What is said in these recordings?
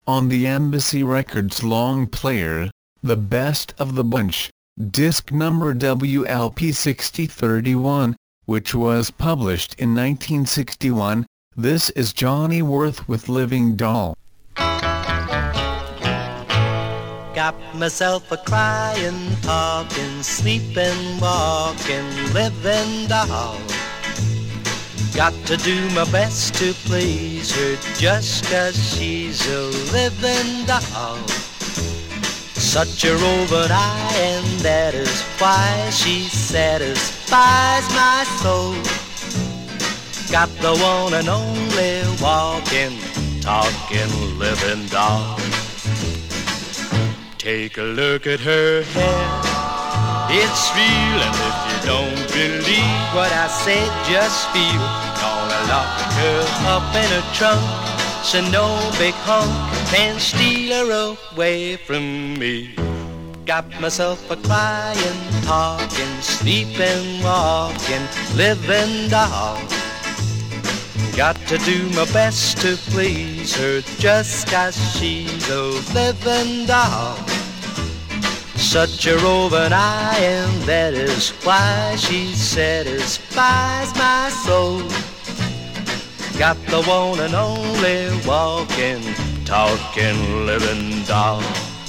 on the Embassy Records long player, The Best of the Bunch, disc number WLP 6031, which was published in 1961. This is Johnny Worth with Living Doll. Got myself a crying, talking, sleeping, walking, living doll. Got to do my best to please her just 'cause she's a living doll. Such a roving eye, and that is why she satisfies my soul. Got the one and only walking, talking, living doll. Take a look at her hair, it's real, and if you don't believe what I said, just feel. Gonna lock her up in a trunk, so no big hunk can steal her away from me. Got myself a crying, talking, sleeping, walking, living doll. Got to do my best to please her just 'cause she's a living doll. Such a roving eye, and that is why she satisfies my soul. Got the one and only walking, talking, living doll.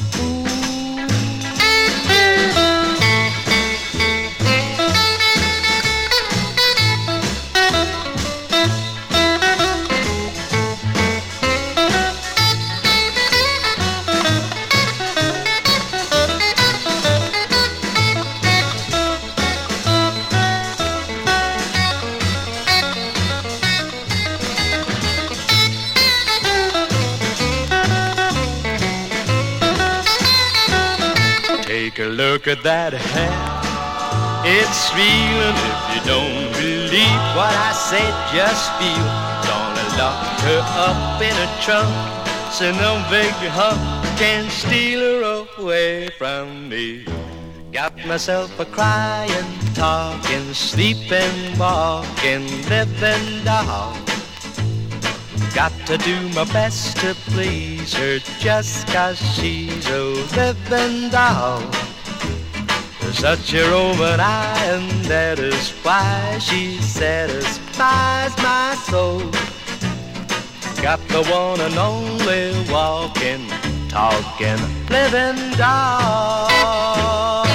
Take a look at that hair, it's real, and if you don't believe what I said, just feel. Gonna lock her up in a trunk, so no big hunk can steal her away from me. Got myself a crying, talking, sleeping, walking, living doll. Got to do my best to please her just 'cause she's a living doll. Such a roving eye, and that is why she satisfies my soul. Got the one and only walking, talking, living doll.